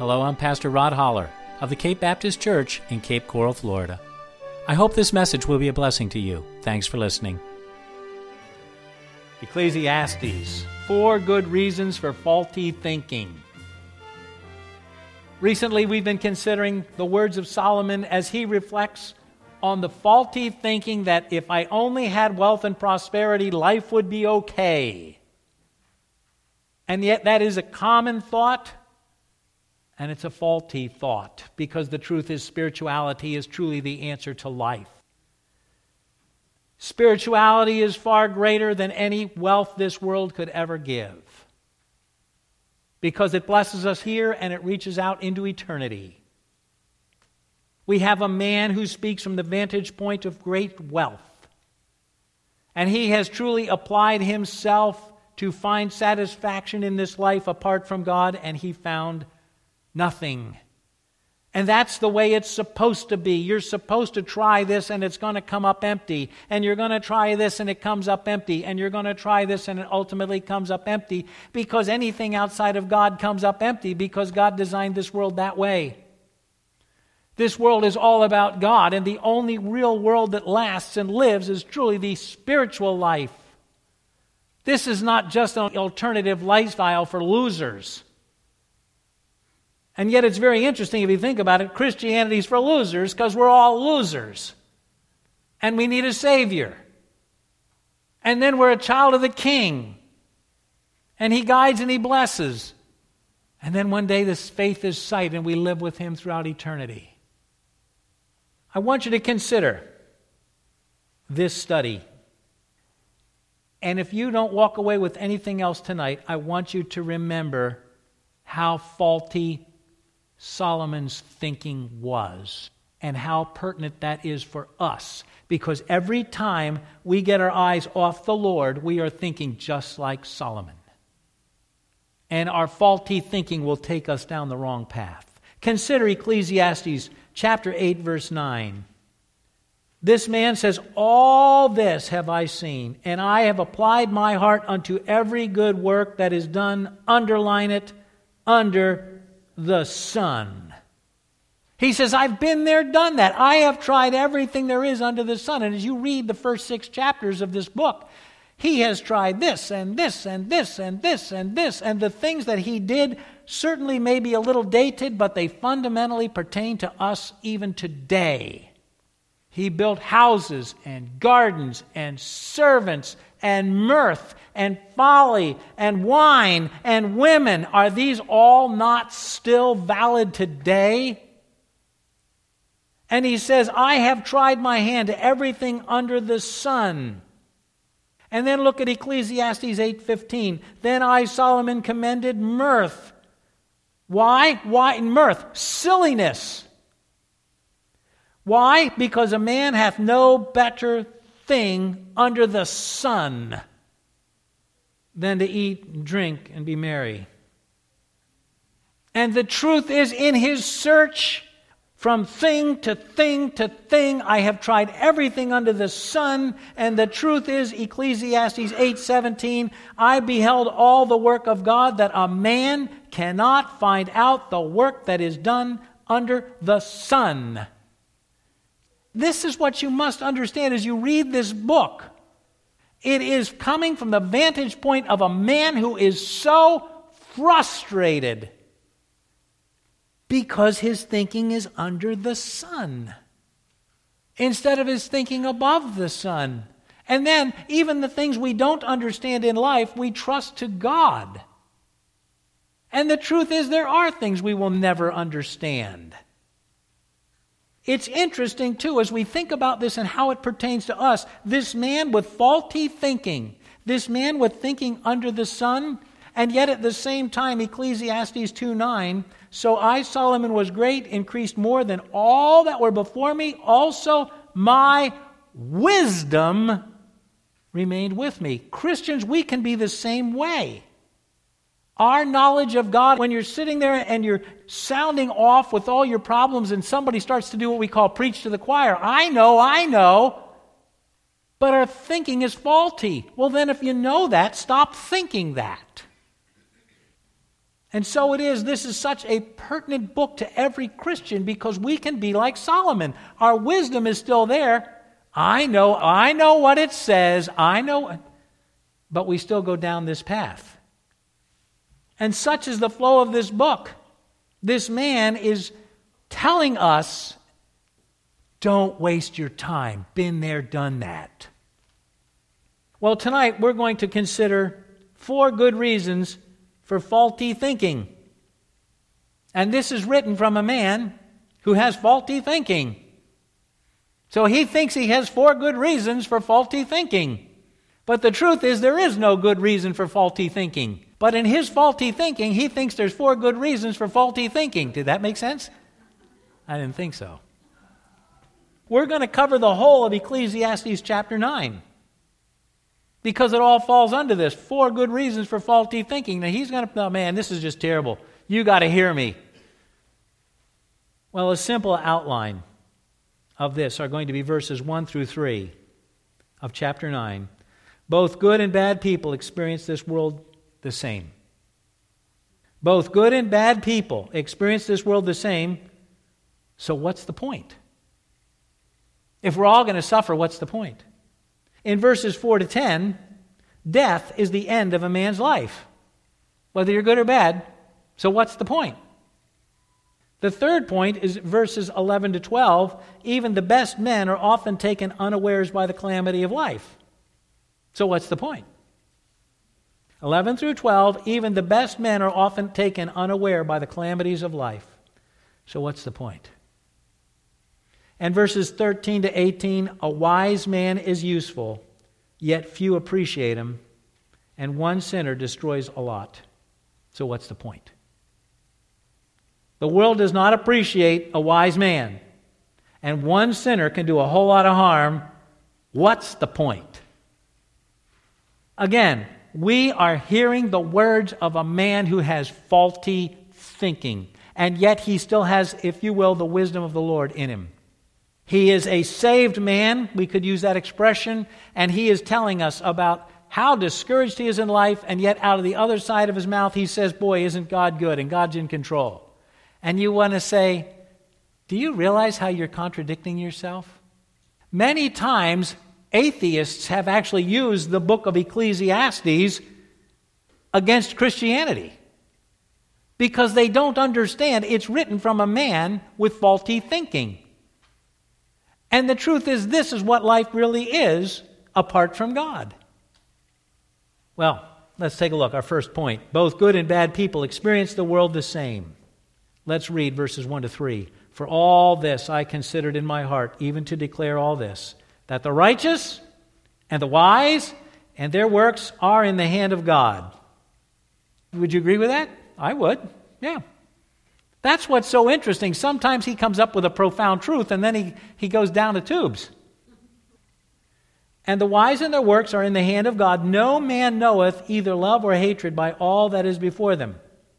Hello, I'm Pastor Rod Holler of the Cape Baptist Church in Cape Coral, Florida. I hope this message will be a blessing to you. Thanks for listening. Ecclesiastes, 4 good reasons for faulty thinking. Recently, we've been considering the words of Solomon as he reflects on the faulty thinking that if I only had wealth and prosperity, life would be okay. And yet that is a common thought, and it's a faulty thought, because the truth is spirituality is truly the answer to life. Spirituality is far greater than any wealth this world could ever give, because it blesses us here and it reaches out into eternity. We have a man who speaks from the vantage point of great wealth, and he has truly applied himself to find satisfaction in this life apart from God, and he found nothing. And that's the way it's supposed to be. You're supposed to try this and it's going to come up empty. And you're going to try this and it comes up empty. And you're going to try this and it ultimately comes up empty. Because anything outside of God comes up empty, because God designed this world that way. This world is all about God, and the only real world that lasts and lives is truly the spiritual life. This is not just an alternative lifestyle for losers. And yet it's very interesting if you think about it. Christianity is for losers because we're all losers. And we need a Savior. And then we're a child of the King. And He guides and He blesses. And then one day this faith is sight and we live with Him throughout eternity. I want you to consider this study. And if you don't walk away with anything else tonight, I want you to remember how faulty Solomon's thinking was, and how pertinent that is for us. Because every time we get our eyes off the Lord, we are thinking just like Solomon. And our faulty thinking will take us down the wrong path. Consider Ecclesiastes chapter 8, verse 9. This man says, all this have I seen, and I have applied my heart unto every good work that is done, underline it, under the sun. He says, I've been there, done that. I have tried everything there is under the sun. And as you read the first 6 chapters of this book, he has tried this and this and this and this and this. And the things that he did certainly may be a little dated, but they fundamentally pertain to us even today. He built houses and gardens and servants and mirth and folly and wine and women. Are these all not still valid today? And he says, I have tried my hand to everything under the sun. And then look at Ecclesiastes 8:15. Then I, Solomon, commended mirth. Why? Why mirth? Silliness. Why? Because a man hath no better thing under the sun than to eat and drink and be merry. And the truth is, in his search from thing to thing to thing, I have tried everything under the sun. And the truth is, Ecclesiastes 8:17, I beheld all the work of God, that a man cannot find out the work that is done under the sun. This is what you must understand as you read this book. It is coming from the vantage point of a man who is so frustrated because his thinking is under the sun instead of his thinking above the sun. And then, even the things we don't understand in life, we trust to God. And the truth is, there are things we will never understand. It's interesting, too, as we think about this and how it pertains to us. This man with faulty thinking, this man with thinking under the sun, and yet at the same time, Ecclesiastes 2:9, so I, Solomon, was great, increased more than all that were before me. Also, my wisdom remained with me. Christians, we can be the same way. Our knowledge of God, when you're sitting there and you're sounding off with all your problems and somebody starts to do what we call preach to the choir, I know, but our thinking is faulty. Well, then if you know that, stop thinking that. And so it is. This is such a pertinent book to every Christian because we can be like Solomon. Our wisdom is still there. I know what it says. I know. But we still go down this path. And such is the flow of this book. This man is telling us, don't waste your time. Been there, done that. Well, tonight we're going to consider 4 good reasons for faulty thinking. And this is written from a man who has faulty thinking. So he thinks he has 4 good reasons for faulty thinking. But the truth is there is no good reason for faulty thinking. But in his faulty thinking, he thinks there's 4 good reasons for faulty thinking. Did that make sense? I didn't think so. We're going to cover the whole of Ecclesiastes chapter 9. Because it all falls under this. 4 good reasons for faulty thinking. Now he's going to, oh man, this is just terrible. You got to hear me. Well, a simple outline of this are going to be verses 1 through 3 of chapter 9. Both good and bad people experience this world the same. Both good and bad people experience this world the same. So what's the point? If we're all going to suffer, what's the point? In verses 4 to 10, death is the end of a man's life, whether you're good or bad. So what's the point? The third point is verses 11 to 12. Even the best men are often taken unawares by the calamity of life. So what's the point? 11 through 12, even the best men are often taken unaware by the calamities of life. So what's the point? And verses 13 to 18, a wise man is useful, yet few appreciate him, and one sinner destroys a lot. So what's the point? The world does not appreciate a wise man, and one sinner can do a whole lot of harm. What's the point? Again, we are hearing the words of a man who has faulty thinking, and yet he still has, if you will, the wisdom of the Lord in him. He is a saved man, we could use that expression, and he is telling us about how discouraged he is in life, and yet out of the other side of his mouth he says, boy, isn't God good, and God's in control. And you want to say, do you realize how you're contradicting yourself? Many times, atheists have actually used the book of Ecclesiastes against Christianity because they don't understand it's written from a man with faulty thinking. And the truth is, this is what life really is apart from God. Well, let's take a look. Our first point. Both good and bad people experience the world the same. Let's read verses 1 to 3. For all this I considered in my heart, even to declare all this, that the righteous and the wise and their works are in the hand of God. Would you agree with that? I would. Yeah. That's what's so interesting. Sometimes he comes up with a profound truth and then he goes down the tubes. And the wise and their works are in the hand of God. No man knoweth either love or hatred by all that is before them.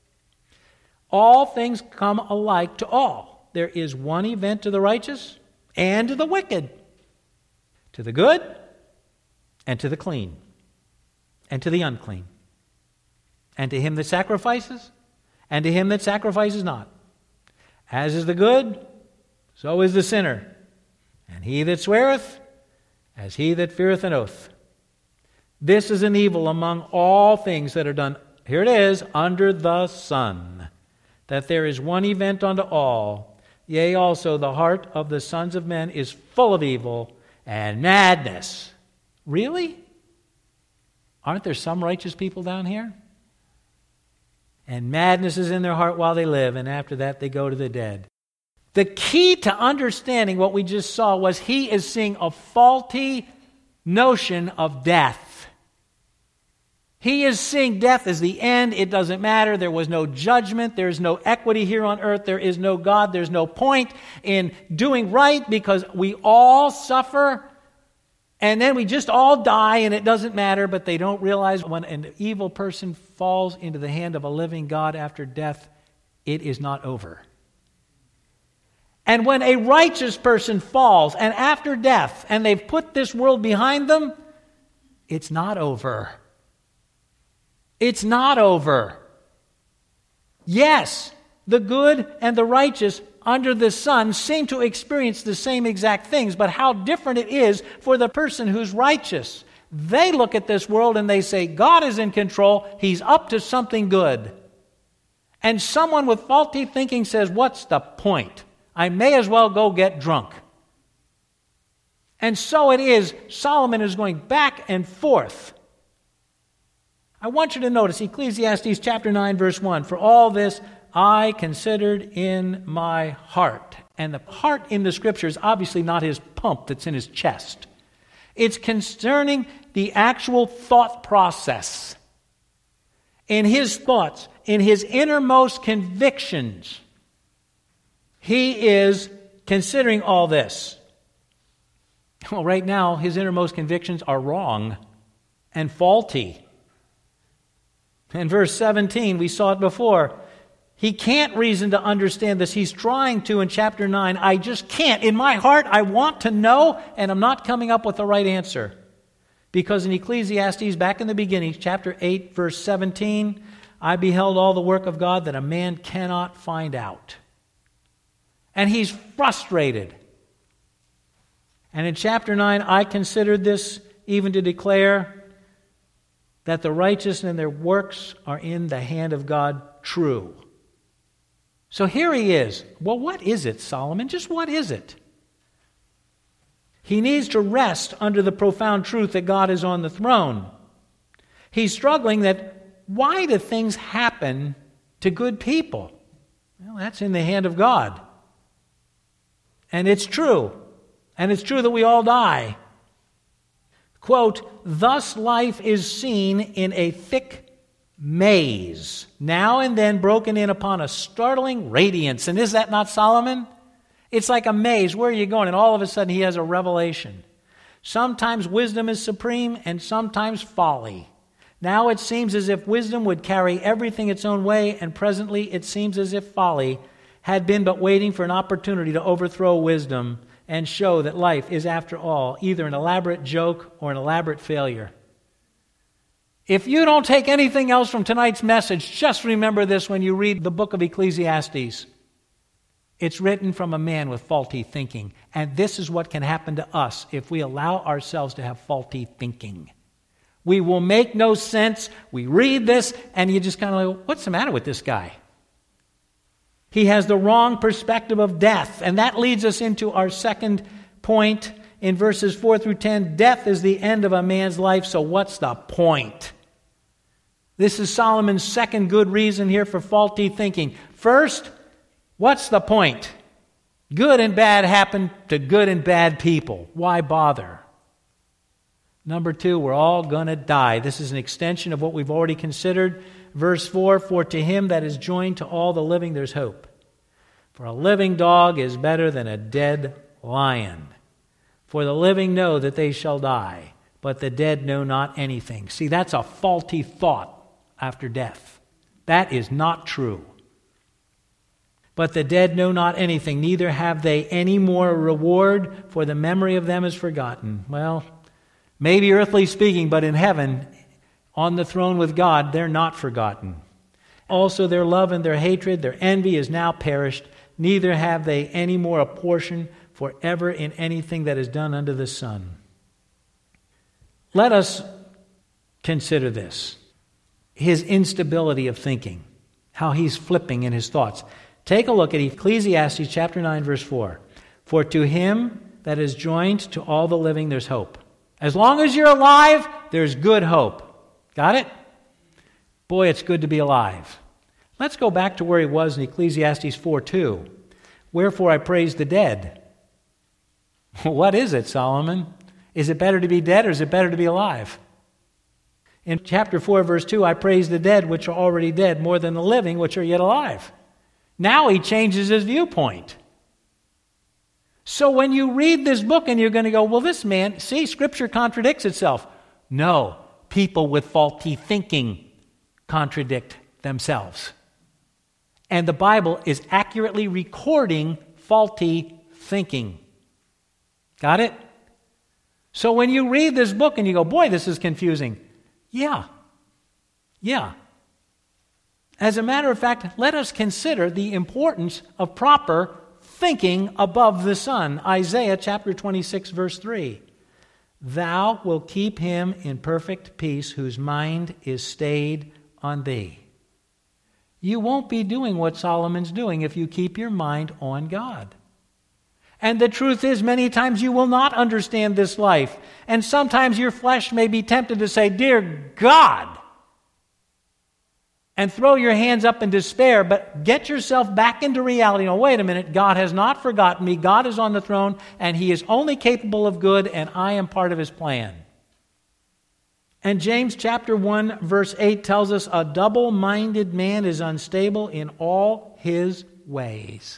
All things come alike to all. There is one event to the righteous and to the wicked, to the good and to the clean, and to the unclean, and to him that sacrifices, and to him that sacrifices not. As is the good, so is the sinner. And he that sweareth, as he that feareth an oath. This is an evil among all things that are done, here it is, under the sun, that there is one event unto all. Yea, also the heart of the sons of men is full of evil and madness. Really? Aren't there some righteous people down here? And madness is in their heart while they live, and after that they go to the dead. The key to understanding what we just saw was he is seeing a faulty notion of death. He is seeing death as the end. It doesn't matter. There was no judgment. There's no equity here on earth. There is no God. There's no point in doing right because we all suffer. And then we just all die and it doesn't matter, but they don't realize when an evil person falls into the hand of a living God after death, it is not over. And when a righteous person falls and after death, and they've put this world behind them, it's not over. It's not over. Yes, the good and the righteous under the sun seem to experience the same exact things, but how different it is for the person who's righteous. They look at this world and they say, God is in control, He's up to something good. And someone with faulty thinking says, what's the point? I may as well go get drunk. And so it is, Solomon is going back and forth. I want you to notice Ecclesiastes chapter 9, verse 1. For all this I considered in my heart. And the heart in the Scripture is obviously not his pump that's in his chest. It's concerning the actual thought process. In his thoughts, in his innermost convictions, he is considering all this. Well, right now, his innermost convictions are wrong and faulty. In verse 17, we saw it before. He can't reason to understand this. He's trying to in chapter 9. I just can't. In my heart, I want to know, and I'm not coming up with the right answer. Because in Ecclesiastes, back in the beginning, chapter 8, verse 17, I beheld all the work of God that a man cannot find out. And he's frustrated. And in chapter 9, I considered this even to declare that the righteous and their works are in the hand of God true. So here he is. Well, what is it, Solomon? Just what is it? He needs to rest under the profound truth that God is on the throne. He's struggling that why do things happen to good people? Well, that's in the hand of God. And it's true. And it's true that we all die. Quote, thus life is seen in a thick maze, now and then broken in upon a startling radiance. And is that not Solomon? It's like a maze. Where are you going? And all of a sudden he has a revelation. Sometimes wisdom is supreme and sometimes folly. Now it seems as if wisdom would carry everything its own way, and presently it seems as if folly had been but waiting for an opportunity to overthrow wisdom and show that life is, after all, either an elaborate joke or an elaborate failure. If you don't take anything else from tonight's message, just remember this when you read the book of Ecclesiastes. It's written from a man with faulty thinking. And this is what can happen to us if we allow ourselves to have faulty thinking. We will make no sense. We read this, and you just kind of like, what's the matter with this guy? He has the wrong perspective of death. And that leads us into our second point in verses 4 through 10. Death is the end of a man's life, so what's the point? This is Solomon's second good reason here for faulty thinking. First, what's the point? Good and bad happen to good and bad people. Why bother? Number two, we're all going to die. This is an extension of what we've already considered. Verse 4, for to him that is joined to all the living there's hope. For a living dog is better than a dead lion. For the living know that they shall die, but the dead know not anything. See, that's a faulty thought after death. That is not true. But the dead know not anything, neither have they any more reward, for the memory of them is forgotten. Well, maybe earthly speaking, but in heaven, on the throne with God, they're not forgotten. Also their love and their hatred, their envy is now perished, neither have they any more a portion forever in anything that is done under the sun. Let us consider this. His instability of thinking, how he's flipping in his thoughts. Take a look at Ecclesiastes chapter 9, verse 4. For to him that is joined to all the living, there's hope. As long as you're alive, there's good hope. Got it? Boy, it's good to be alive. Let's go back to where he was in Ecclesiastes 4:2. Wherefore I praise the dead. What is it, Solomon? Is it better to be dead or is it better to be alive? In chapter 4, verse 2, I praise the dead which are already dead more than the living which are yet alive. Now he changes his viewpoint. So when you read this book and you're going to go, well, this man, see, Scripture contradicts itself. No, people with faulty thinking contradict themselves. And the Bible is accurately recording faulty thinking. Got it? So when you read this book and you go, boy, this is confusing. Yeah. As a matter of fact, let us consider the importance of proper thinking above the sun. Isaiah chapter 26, verse 3. Thou wilt keep him in perfect peace whose mind is stayed on thee. You won't be doing what Solomon's doing if you keep your mind on God. And the truth is, many times you will not understand this life. And sometimes your flesh may be tempted to say, "Dear God," and throw your hands up in despair, but get yourself back into reality. No, wait a minute, God has not forgotten me. God is on the throne, and He is only capable of good, and I am part of His plan. And James chapter 1, verse 8 tells us, a double-minded man is unstable in all his ways.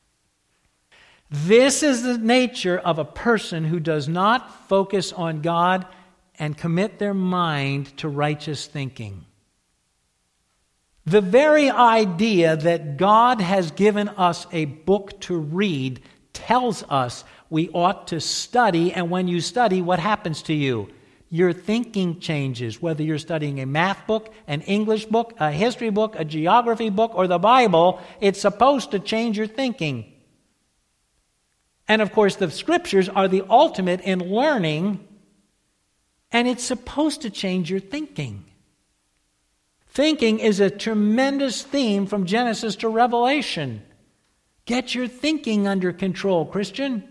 This is the nature of a person who does not focus on God and commit their mind to righteous thinking. The very idea that God has given us a book to read tells us we ought to study, and when you study, what happens to you? Your thinking changes, whether you're studying a math book, an English book, a history book, a geography book, or the Bible. It's supposed to change your thinking. And of course, the Scriptures are the ultimate in learning, and it's supposed to change your thinking. Thinking is a tremendous theme from Genesis to Revelation. Get your thinking under control, Christian.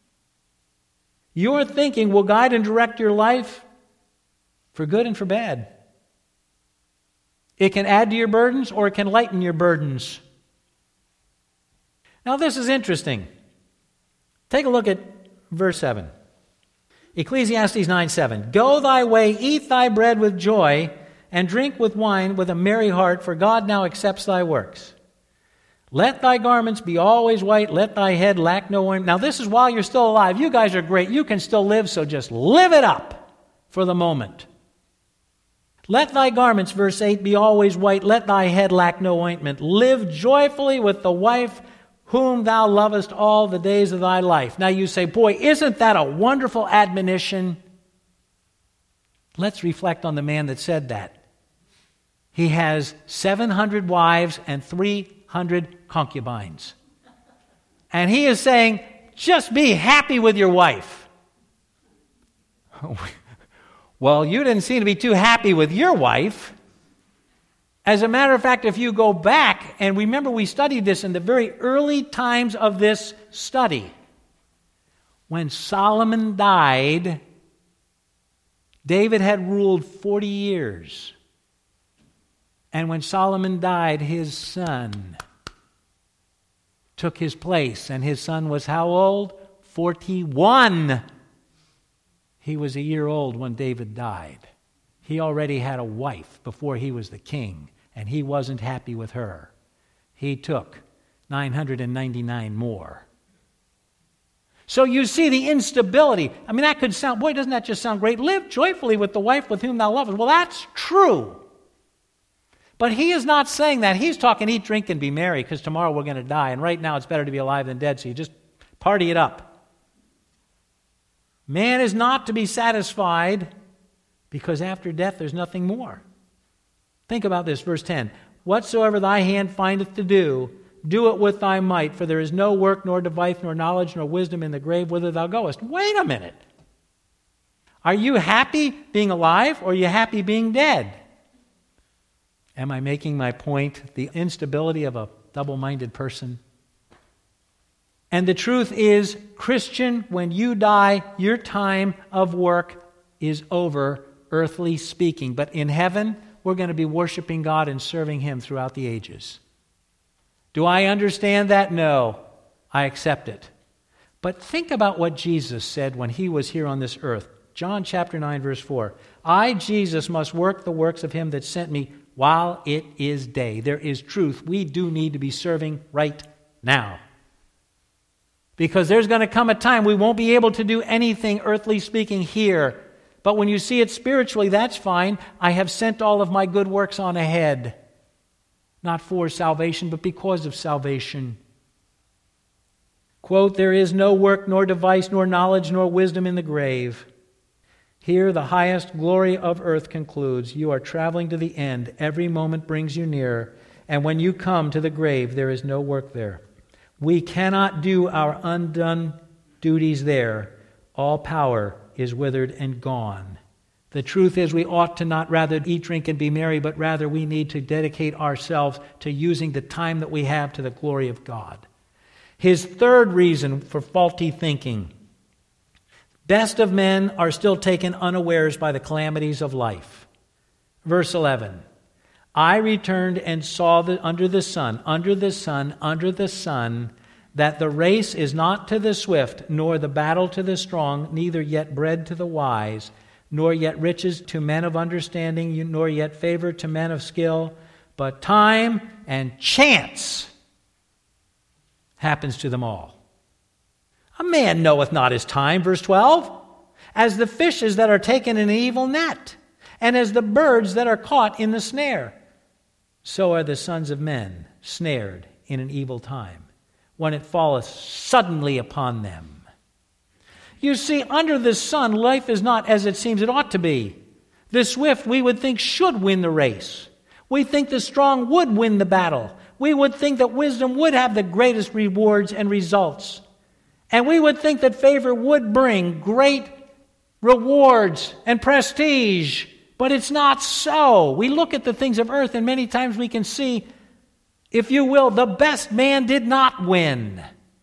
Your thinking will guide and direct your life for good and for bad. It can add to your burdens or it can lighten your burdens. Now this is interesting. Take a look at verse 7. Ecclesiastes 9:7. Go thy way, eat thy bread with joy, and drink with wine with a merry heart, for God now accepts thy works. Let thy garments be always white, let thy head lack no ornament. Now this is while you're still alive. You guys are great. You can still live, so just live it up for the moment. Let thy garments, verse 8, be always white, let thy head lack no ointment. Live joyfully with the wife whom thou lovest all the days of thy life. Now you say, boy, isn't that a wonderful admonition? Let's reflect on the man that said that. He has 700 wives and 300 concubines. And he is saying, just be happy with your wife. Well, you didn't seem to be too happy with your wife. As a matter of fact, if you go back, and remember we studied this in the very early times of this study, when Solomon died, David had ruled 40 years. And when Solomon died, his son took his place. And his son was how old? 41. He was a year old when David died. He already had a wife before he was the king, and he wasn't happy with her. He took 999 more. So you see the instability. I mean, that could sound, boy, doesn't that just sound great? Live joyfully with the wife with whom thou lovest. Well, that's true. But he is not saying that. He's talking eat, drink, and be merry, because tomorrow we're going to die, and right now it's better to be alive than dead, so you just party it up. Man is not to be satisfied, because after death there's nothing more. Think about this, verse 10. Whatsoever thy hand findeth to do, do it with thy might, for there is no work, nor device, nor knowledge, nor wisdom in the grave whither thou goest. Wait a minute. Are you happy being alive, or are you happy being dead? Am I making my point? The instability of a double-minded person. And the truth is, Christian, when you die, your time of work is over, earthly speaking. But in heaven, we're going to be worshiping God and serving Him throughout the ages. Do I understand that? No. I accept it. But think about what Jesus said when He was here on this earth. John chapter 9, verse 4. I, Jesus, must work the works of Him that sent me while it is day. There is truth. We do need to be serving right now. Because there's going to come a time we won't be able to do anything earthly speaking here. But when you see it spiritually, that's fine. I have sent all of my good works on ahead. Not for salvation, but because of salvation. Quote, there is no work, nor device, nor knowledge, nor wisdom in the grave. Here the highest glory of earth concludes. You are traveling to the end. Every moment brings you nearer. and when you come to the grave, there is no work there. We cannot do our undone duties there. All power is withered and gone. The truth is we ought to not rather eat, drink, and be merry, but rather we need to dedicate ourselves to using the time that we have to the glory of God. His third reason for faulty thinking. Best of men are still taken unawares by the calamities of life. Verse 11. I returned and saw under the sun, that the race is not to the swift, nor the battle to the strong, neither yet bread to the wise, nor yet riches to men of understanding, nor yet favor to men of skill, but time and chance happens to them all. A man knoweth not his time, verse 12, as the fishes that are taken in an evil net, and as the birds that are caught in the snare. So are the sons of men snared in an evil time, when it falleth suddenly upon them. You see, under the sun, life is not as it seems it ought to be. The swift, we would think, should win the race. We think the strong would win the battle. We would think that wisdom would have the greatest rewards and results. And we would think that favor would bring great rewards and prestige. But it's not so. We look at the things of earth, and many times we can see, if you will, the best man did not win.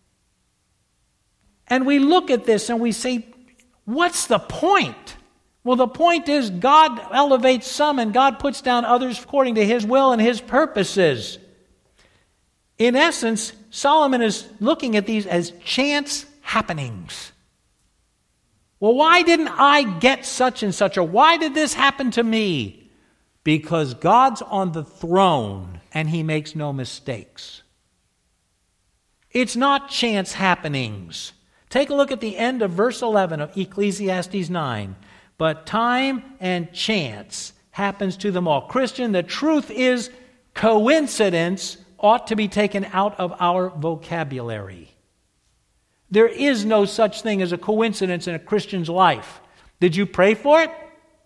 And we look at this and we say, what's the point? Well, the point is God elevates some and God puts down others according to His will and His purposes. In essence, Solomon is looking at these as chance happenings. Well, why didn't I get such and such? Or why did this happen to me? Because God's on the throne and He makes no mistakes. It's not chance happenings. Take a look at the end of verse 11 of Ecclesiastes 9. But time and chance happens to them all. Christian, the truth is coincidence ought to be taken out of our vocabulary. There is no such thing as a coincidence in a Christian's life. Did you pray for it?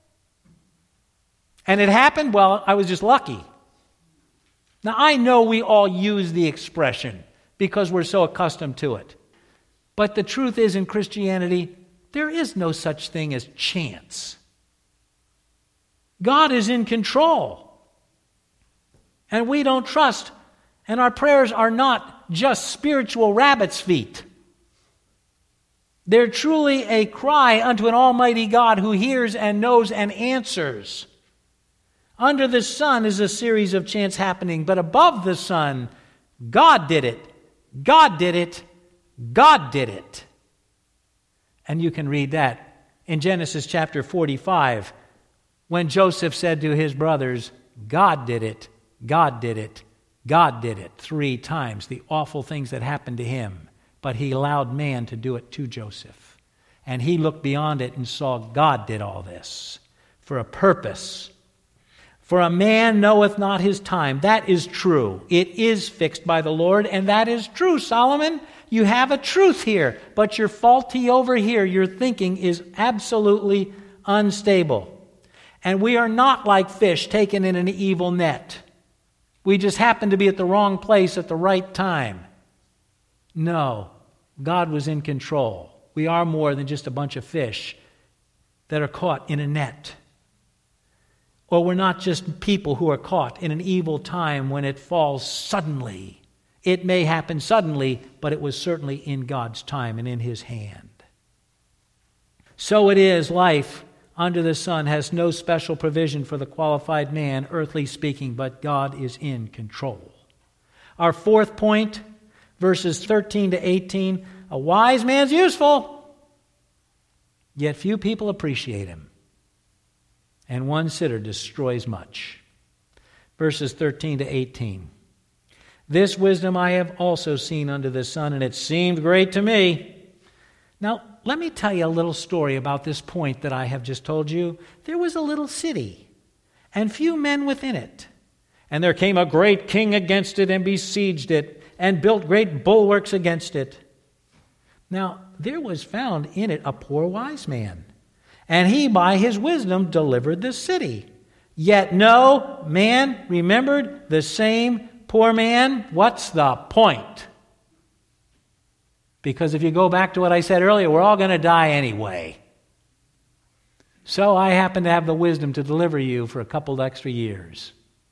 And it happened? Well, I was just lucky. Now, I know we all use the expression because we're so accustomed to it. But the truth is, in Christianity, there is no such thing as chance. God is in control. And we don't trust. And our prayers are not just spiritual rabbit's feet. They're truly a cry unto an almighty God who hears and knows and answers. Under the sun is a series of chance happening, but above the sun, God did it. God did it. God did it. And you can read that in Genesis chapter 45, when Joseph said to his brothers, God did it, God did it, God did it, 3 times, the awful things that happened to him. But he allowed man to do it to Joseph. And he looked beyond it and saw God did all this for a purpose. For a man knoweth not his time. That is true. It is fixed by the Lord, and that is true, Solomon. You have a truth here, but you're faulty over here. Your thinking is absolutely unstable. And we are not like fish taken in an evil net. We just happen to be at the wrong place at the right time. No, God was in control. We are more than just a bunch of fish that are caught in a net. Or we're not just people who are caught in an evil time when it falls suddenly. It may happen suddenly, but it was certainly in God's time and in His hand. So it is, life under the sun has no special provision for the qualified man, earthly speaking, but God is in control. Our fourth point, verses 13 to 18, a wise man's useful, yet few people appreciate him. And one sitter destroys much. Verses 13 to 18. This wisdom I have also seen under the sun, and it seemed great to me. Now, let me tell you a little story about this point that I have just told you. There was a little city, and few men within it. And there came a great king against it, and besieged it, and built great bulwarks against it. Now, there was found in it a poor wise man, and he by his wisdom delivered the city. Yet no man remembered the same poor man. What's the point? Because if you go back to what I said earlier, we're all going to die anyway. So I happen to have the wisdom to deliver you for a couple extra years.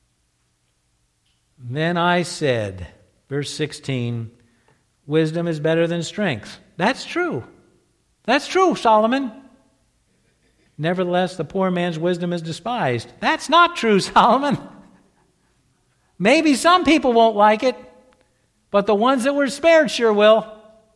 Then I said, verse 16, wisdom is better than strength. That's true. That's true, Solomon. Nevertheless, the poor man's wisdom is despised. That's not true, Solomon. Maybe some people won't like it, but the ones that were spared sure will.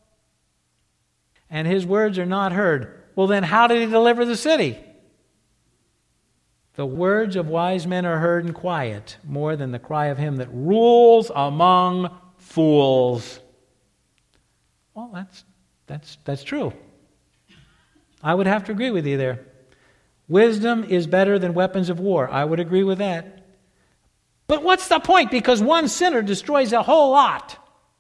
And his words are not heard. Well, then how did he deliver the city? The words of wise men are heard in quiet, more than the cry of him that rules among fools. Well, that's true. I would have to agree with you there. Wisdom is better than weapons of war. I would agree with that. But what's the point? Because one sinner destroys a whole lot.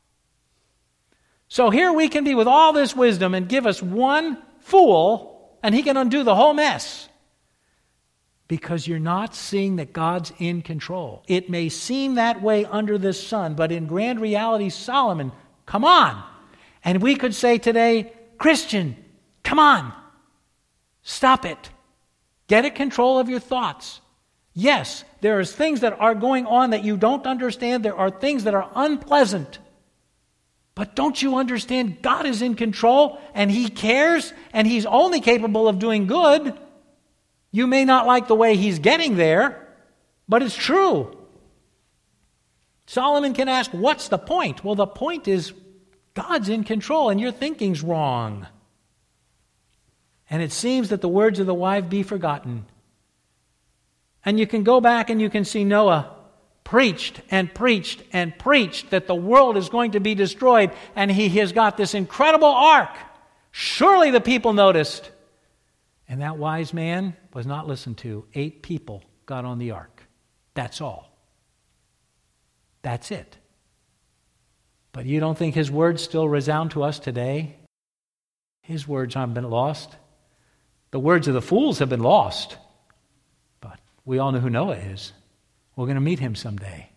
So here we can be with all this wisdom and give us one fool, and he can undo the whole mess. Because you're not seeing that God's in control. It may seem that way under the sun, but in grand reality, Solomon, come on. And we could say today, Christian, come on. Stop it. Get a control of your thoughts. Yes, there are things that are going on that you don't understand. There are things that are unpleasant. But don't you understand God is in control and He cares and He's only capable of doing good? You may not like the way He's getting there, but it's true. Solomon can ask, what's the point? Well, the point is God's in control and your thinking's wrong. And it seems that the words of the wise be forgotten. And you can go back and you can see Noah preached and preached and preached that the world is going to be destroyed, and he has got this incredible ark. Surely the people noticed. And that wise man was not listened to. 8 people got on the ark. That's all. That's it. But you don't think his words still resound to us today? His words haven't been lost. The words of the fools have been lost. But we all know who Noah is. We're going to meet him someday.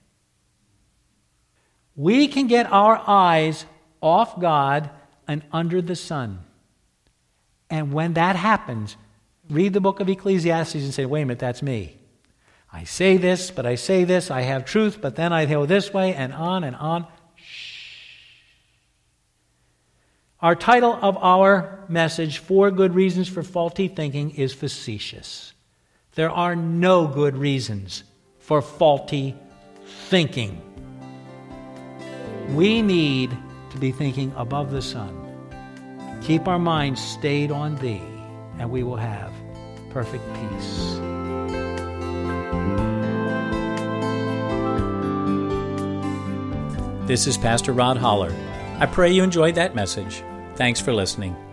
We can get our eyes off God and under the sun. And when that happens, read the book of Ecclesiastes and say, wait a minute, that's me. I say this, but I say this. I have truth, but then I go this way, and on and on. Our title of our message, 4 Good Reasons for Faulty Thinking, is facetious. There are no good reasons for faulty thinking. We need to be thinking above the sun. Keep our minds stayed on Thee, and we will have perfect peace. This is Pastor Rod Holler. I pray you enjoyed that message. Thanks for listening.